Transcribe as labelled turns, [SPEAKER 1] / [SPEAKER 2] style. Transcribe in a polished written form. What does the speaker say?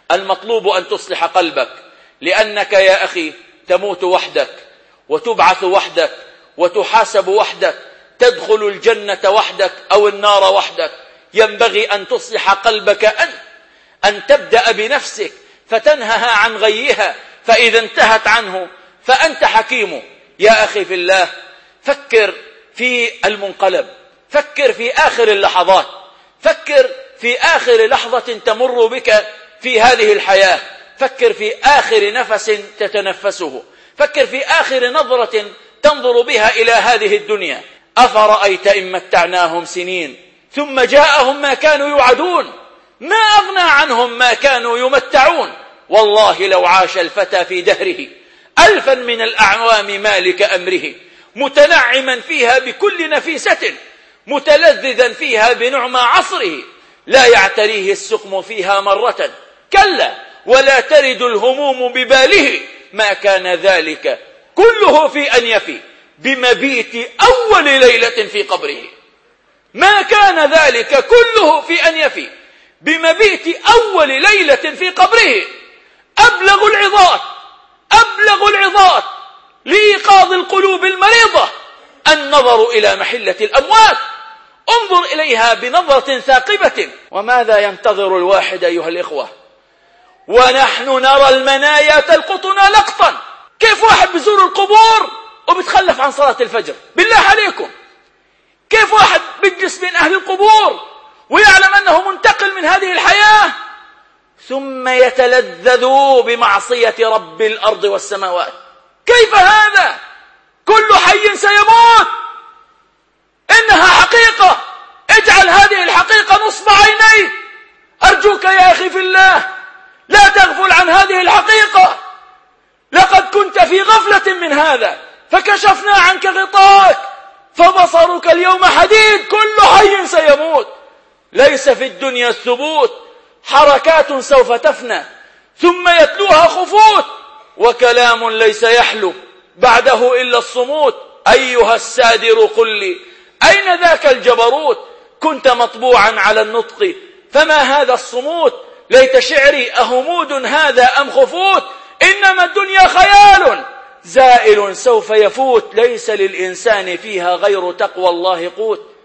[SPEAKER 1] المطلوب أن تصلح قلبك، لأنك يا أخي تموت وحدك وتبعث وحدك وتحاسب وحدك، تدخل الجنة وحدك أو النار وحدك. ينبغي أن تصلح قلبك أن تبدأ بنفسك فتنهها عن غيها، فإذا انتهت عنه فأنت حكيم. يا أخي في الله، فكر في المنقلب، فكر في آخر اللحظات، فكر في آخر لحظة تمر بك في هذه الحياة، فكر في آخر نفس تتنفسه، فكر في آخر نظرة تنظر بها إلى هذه الدنيا. أفرأيت إن متعناهم سنين ثم جاءهم ما كانوا يوعدون ما أغنى عنهم ما كانوا يمتعون. والله لو عاش الفتى في دهره 1000 من الأعوام مالك أمره، متنعما فيها بكل نفيسة، متلذذا فيها بنعمى عصره، لا يعتريه السقم فيها مرة، كلا ولا ترد الهموم بباله، ما كان ذلك كله في أن يفي بمبيت أول ليلة في قبره. ما كان ذلك كله في أن يفي بمبيت أول ليلة في قبره. أبلغ العظات لإيقاظ القلوب المريضة النظر إلى محلة الأموات. انظر إليها بنظرة ثاقبة. وماذا ينتظر الواحد أيها الإخوة ونحن نرى المنايا تلقطنا لقطا؟ كيف واحد بيزور القبور وبيتخلف عن صلاة الفجر؟ بالله عليكم، كيف واحد بيجلس بين أهل القبور ويعلم أنه منتقل من هذه الحياة ثم يتلذذ بمعصية رب الأرض والسماوات؟ كيف هذا؟ كل حي سيموت، إنها حقيقة. اجعل هذه الحقيقة نصب عينيك. أرجوك يا أخي في الله لا تغفل عن هذه الحقيقة. لقد كنت في غفلة من هذا فكشفنا عنك غطاءك فبصرك اليوم حديد. كل حي سيموت، ليس في الدنيا الثبوت، حركات سوف تفنى ثم يتلوها خفوت، وكلام ليس يحلو بعده إلا الصموت. أيها السادر قل لي أين ذاك الجبروت؟ كنت مطبوعا على النطق فما هذا الصموت؟ ليت شعري أهمود هذا أم خفوت؟ إنما الدنيا خيال زائل سوف يفوت، ليس للإنسان فيها غير تقوى الله قوت.